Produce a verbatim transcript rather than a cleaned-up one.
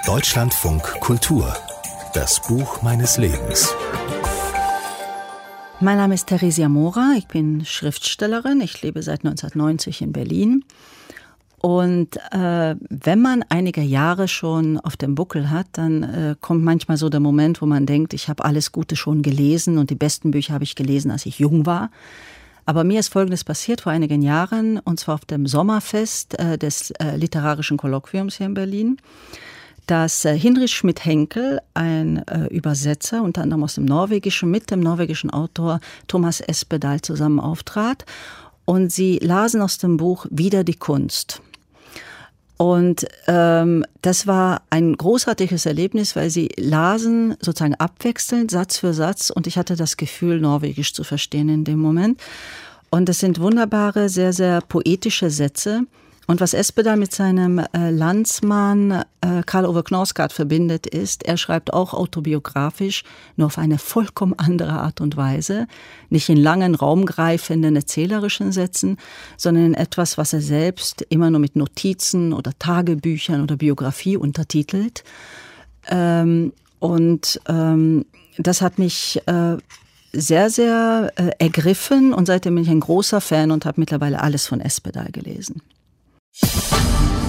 Deutschlandfunk Kultur. Das Buch meines Lebens. Mein Name ist Theresia Mora, ich bin Schriftstellerin, ich lebe seit neunzehnhundertneunzig in Berlin. Und äh, wenn man einige Jahre schon auf dem Buckel hat, dann äh, kommt manchmal so der Moment, wo man denkt, ich habe alles Gute schon gelesen und die besten Bücher habe ich gelesen, als ich jung war. Aber mir ist Folgendes passiert vor einigen Jahren, und zwar auf dem Sommerfest äh, des äh, Literarischen Kolloquiums hier in Berlin, dass äh, Hinrich Schmidt-Henkel, ein äh, Übersetzer, unter anderem aus dem Norwegischen, mit dem norwegischen Autor Thomas Espedal zusammen auftrat. Und sie lasen aus dem Buch Wieder die Kunst. Und ähm, das war ein großartiges Erlebnis, weil sie lasen sozusagen abwechselnd, Satz für Satz. Und ich hatte das Gefühl, Norwegisch zu verstehen in dem Moment. Und das sind wunderbare, sehr, sehr poetische Sätze. Und was Espedal mit seinem äh, Landsmann äh, Karl Ove Knausgård verbindet, ist, er schreibt auch autobiografisch, nur auf eine vollkommen andere Art und Weise. Nicht in langen, raumgreifenden, erzählerischen Sätzen, sondern in etwas, was er selbst immer nur mit Notizen oder Tagebüchern oder Biografie untertitelt. Ähm, und ähm, das hat mich äh, sehr, sehr äh, ergriffen. Und seitdem bin ich ein großer Fan und habe mittlerweile alles von Espedal gelesen.